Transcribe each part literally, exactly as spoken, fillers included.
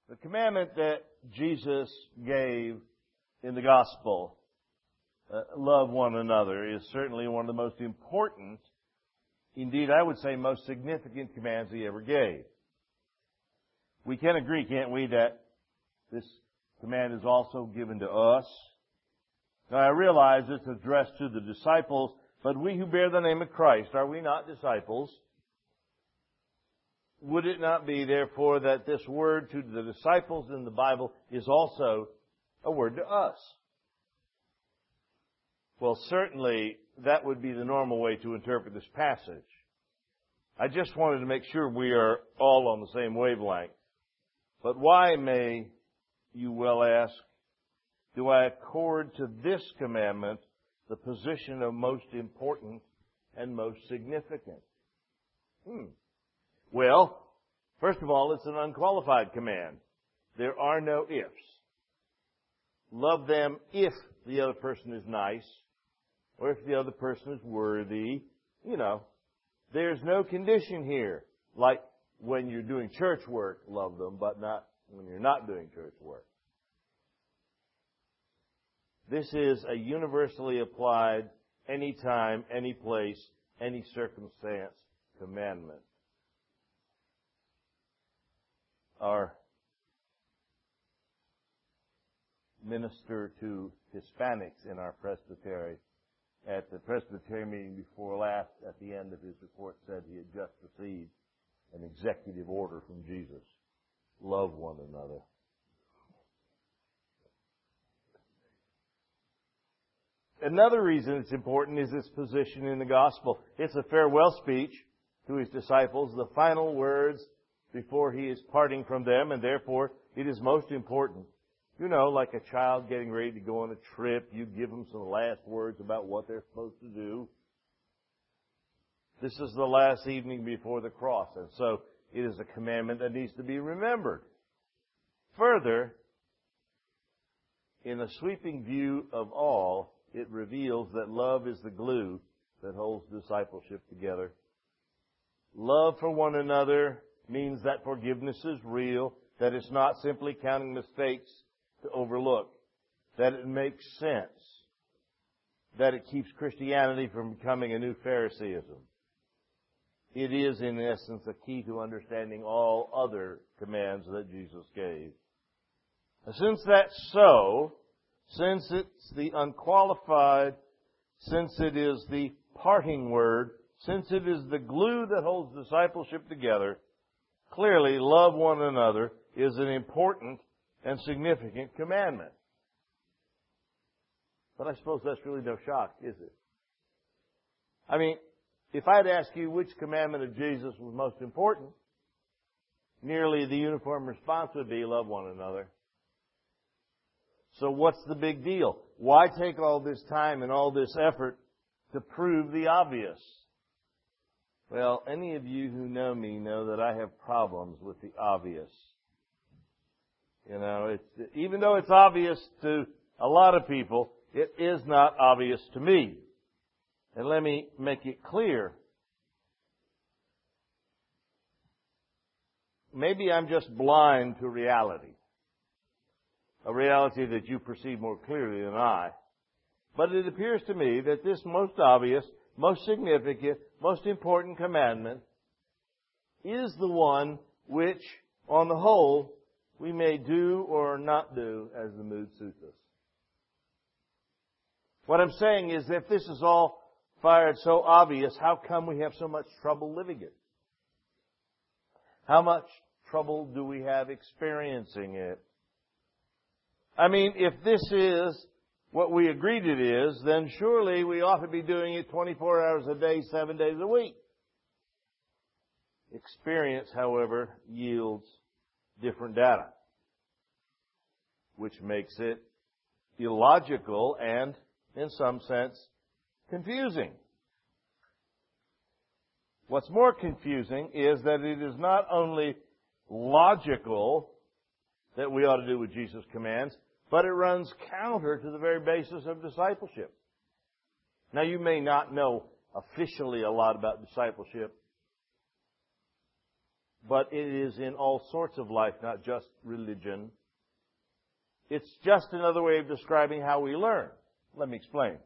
The commandment that Jesus gave in the gospel, uh, love one another, is certainly one of the most important, indeed I would say most significant commands He ever gave. We can agree, can't we, that this command is also given to us? Now I realize it's addressed to the disciples, but we who bear the name of Christ, are we not disciples? Would it not be, therefore, that this word to the disciples in the Bible is also a word to us? Well, certainly that would be the normal way to interpret this passage. I just wanted to make sure we are all on the same wavelength. But why, may you well ask, do I accord to this commandment the position of most important and most significant? Hmm. Well, first of all, it's an unqualified command. There are no ifs. Love them if the other person is nice, or if the other person is worthy. You know, there's no condition here. Like when you're doing church work, love them, but not when you're not doing church work. This is a universally applied, anytime, any place, any circumstance commandment. Our minister to Hispanics in our presbytery at the presbytery meeting before last, at the end of his report, said he had just received an executive order from Jesus. Love one another. Another reason it's important is its position in the gospel. It's a farewell speech to His disciples, the final words before He is parting from them, and therefore it is most important. You know, like a child getting ready to go on a trip, you give them some last words about what they're supposed to do. This is the last evening before the cross, and so it is a commandment that needs to be remembered. Further, in a sweeping view of all, it reveals that love is the glue that holds discipleship together. Love for one another means that forgiveness is real, that it's not simply counting mistakes to overlook, that it makes sense, that it keeps Christianity from becoming a new Phariseeism. It is, in essence, a key to understanding all other commands that Jesus gave. Since that's so, since it's the unqualified, since it is the parting word, since it is the glue that holds discipleship together, clearly love one another is an important and significant commandment. But I suppose that's really no shock, is it? I mean, if I'd ask you which commandment of Jesus was most important, nearly the uniform response would be love one another. So what's the big deal? Why take all this time and all this effort to prove the obvious? Well, any of you who know me know that I have problems with the obvious. You know, it's, even though it's obvious to a lot of people, it is not obvious to me. And let me make it clear. Maybe I'm just blind to reality. A reality that you perceive more clearly than I. But it appears to me that this most obvious, most significant, most important commandment is the one which, on the whole, we may do or not do as the mood suits us. What I'm saying is, if this is all fired so obvious, how come we have so much trouble living it? How much trouble do we have experiencing it? I mean, if this is what we agreed it is, then surely we ought to be doing it twenty-four hours a day, seven days a week. Experience, however, yields different data, which makes it illogical and, in some sense, confusing. What's more confusing is that it is not only logical that we ought to do what Jesus commands, but it runs counter to the very basis of discipleship. Now, you may not know officially a lot about discipleship, but it is in all sorts of life, not just religion. It's just another way of describing how we learn. Let me explain.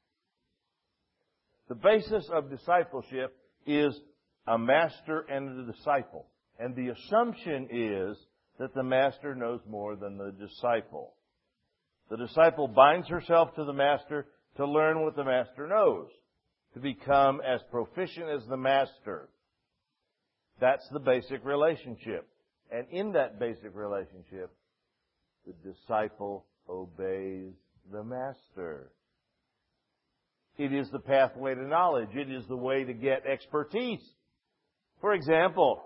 The basis of discipleship is a master and a disciple. And the assumption is that the master knows more than the disciple. The disciple binds herself to the master to learn what the master knows, to become as proficient as the master. That's the basic relationship. And in that basic relationship, the disciple obeys the master. It is the pathway to knowledge. It is the way to get expertise. For example,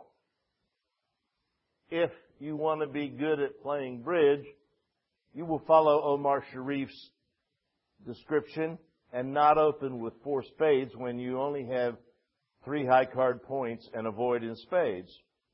if you want to be good at playing bridge, you will follow Omar Sharif's description and not open with four spades when you only have three high card points and avoid in spades.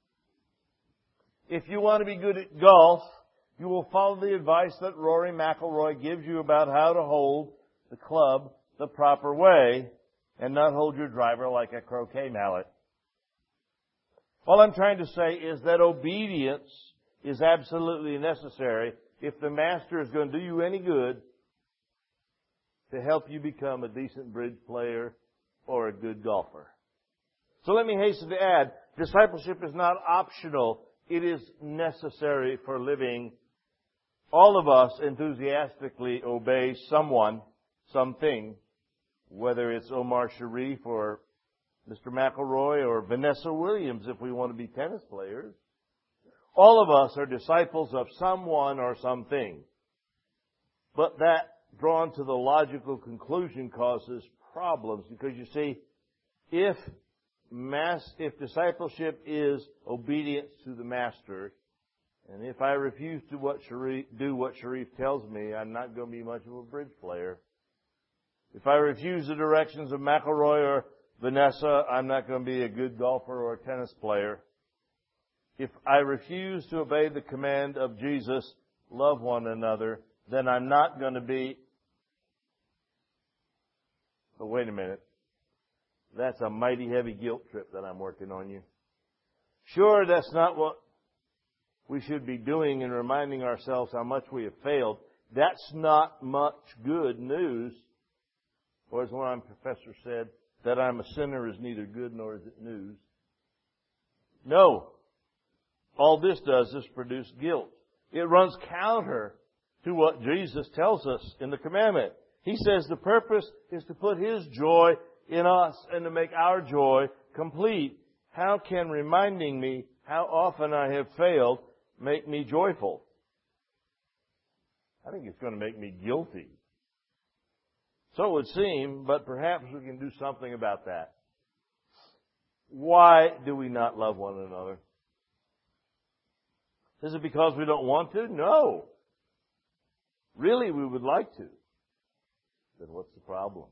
If you want to be good at golf, you will follow the advice that Rory McIlroy gives you about how to hold the club the proper way and not hold your driver like a croquet mallet. All I'm trying to say is that obedience is absolutely necessary if the master is going to do you any good to help you become a decent bridge player or a good golfer. So let me hasten to add, discipleship is not optional. It is necessary for living. All of us enthusiastically obey someone, something, whether it's Omar Sharif or Mister McIlroy or Vanessa Williams if we want to be tennis players. All of us are disciples of someone or something. But that, drawn to the logical conclusion, causes problems because, you see, if mass, if discipleship is obedience to the master, and if I refuse to what Sharif, do what Sharif tells me, I'm not going to be much of a bridge player. If I refuse the directions of McIlroy or Vanessa, I'm not going to be a good golfer or a tennis player. If I refuse to obey the command of Jesus, love one another, then I'm not going to be... But wait a minute. That's a mighty heavy guilt trip that I'm working on you. Sure, that's not what we should be doing and reminding ourselves how much we have failed. That's not much good news. Or as one professor said, that I'm a sinner is neither good nor is it news. No. All this does is produce guilt. It runs counter to what Jesus tells us in the commandment. He says the purpose is to put His joy in us and to make our joy complete. How can reminding me how often I have failed make me joyful? I think it's going to make me guilty. So it would seem, but perhaps we can do something about that. Why do we not love one another? Is it because we don't want to? No. Really, we would like to. Then what's the problem?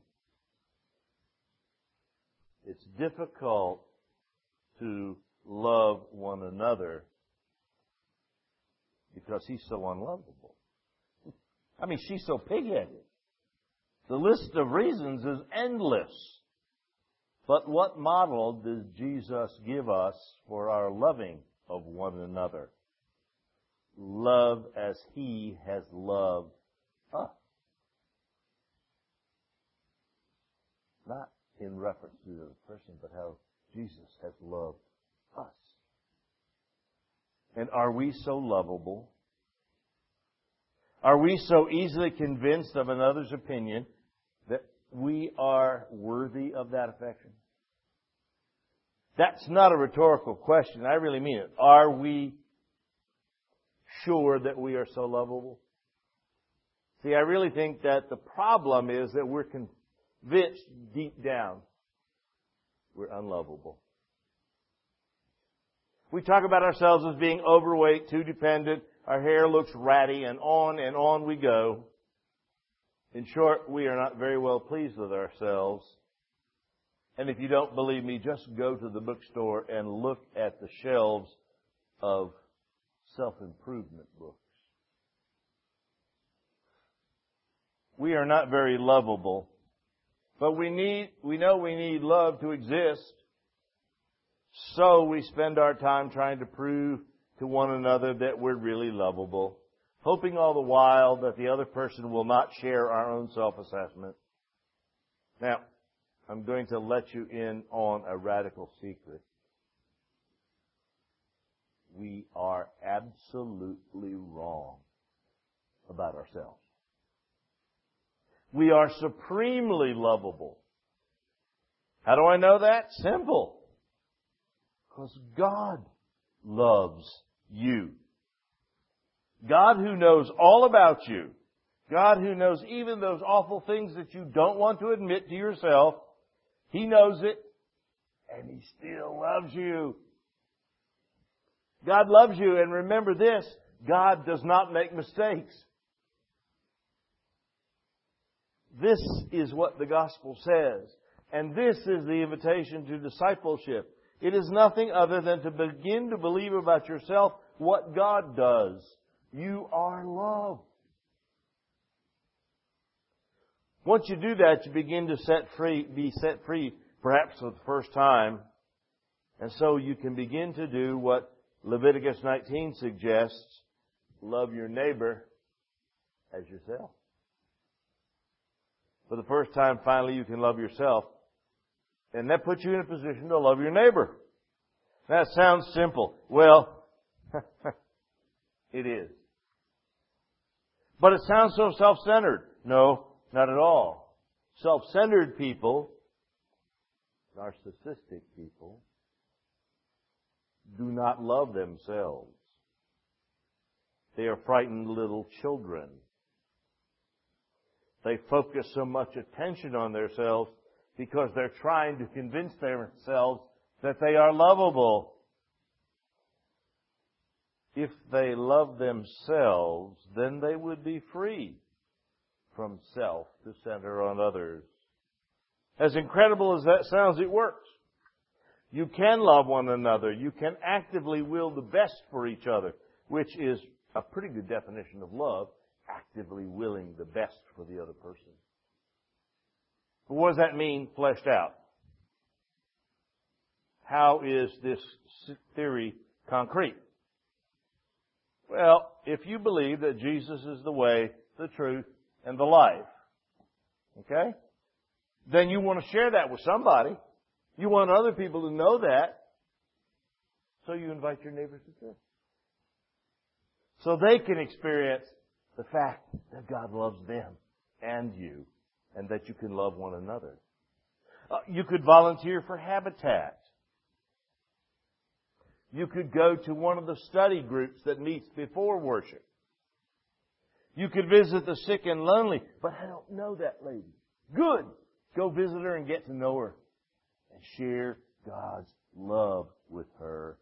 It's difficult to love one another because he's so unlovable. I mean, she's so pig-headed. The list of reasons is endless. But what model does Jesus give us for our loving of one another? Love as He has loved us. Not in reference to the other person, but how Jesus has loved us. And are we so lovable? Are we so easily convinced of another's opinion that we are worthy of that affection? That's not a rhetorical question. I really mean it. Are we sure that we are so lovable? See, I really think that the problem is that we're convinced deep down we're unlovable. We talk about ourselves as being overweight, too dependent, our hair looks ratty, and on and on we go. In short, we are not very well pleased with ourselves. And if you don't believe me, just go to the bookstore and look at the shelves of self-improvement books. We are not very lovable, but we need, we know we need love to exist. So we spend our time trying to prove to one another that we're really lovable, hoping all the while that the other person will not share our own self-assessment. Now, I'm going to let you in on a radical secret. We are absolutely wrong about ourselves. We are supremely lovable. How do I know that? Simple. Because God loves you. God who knows all about you. God who knows even those awful things that you don't want to admit to yourself. He knows it. And He still loves you. God loves you. And remember this. God does not make mistakes. This is what the gospel says. And this is the invitation to discipleship. It is nothing other than to begin to believe about yourself what God does. You are loved. Once you do that, you begin to set free, be set free, perhaps for the first time. And so you can begin to do what Leviticus nineteen suggests. Love your neighbor as yourself. For the first time, finally, you can love yourself. And that puts you in a position to love your neighbor. That sounds simple. Well, it is. But it sounds so self-centered. No, not at all. Self-centered people, narcissistic people, do not love themselves. They are frightened little children. They focus so much attention on themselves because they're trying to convince themselves that they are lovable. If they love themselves, then they would be free from self to center on others. As incredible as that sounds, it works. You can love one another. You can actively will the best for each other, which is a pretty good definition of love, actively willing the best for the other person. But what does that mean fleshed out? How is this theory concrete? Well, if you believe that Jesus is the way, the truth, and the life, okay, then you want to share that with somebody. You want other people to know that. So you invite your neighbors to church. So they can experience the fact that God loves them and you, and that you can love one another. Uh, you could volunteer for Habitat. You could go to one of the study groups that meets before worship. You could visit the sick and lonely, but I don't know that lady. Good. Go visit her and get to know her and share God's love with her.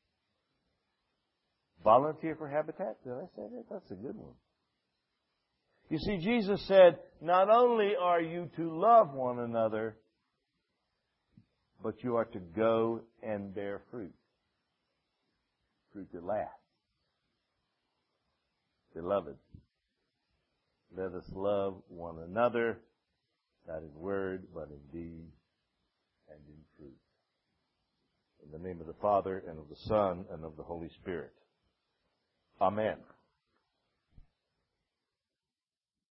Volunteer for Habitat? Did I say that? That's a good one. You see, Jesus said, not only are you to love one another, but you are to go and bear fruit. Fruit that lasts. Beloved, let us love one another, not in word, but in deed and in truth. In the name of the Father, and of the Son, and of the Holy Spirit. Amen.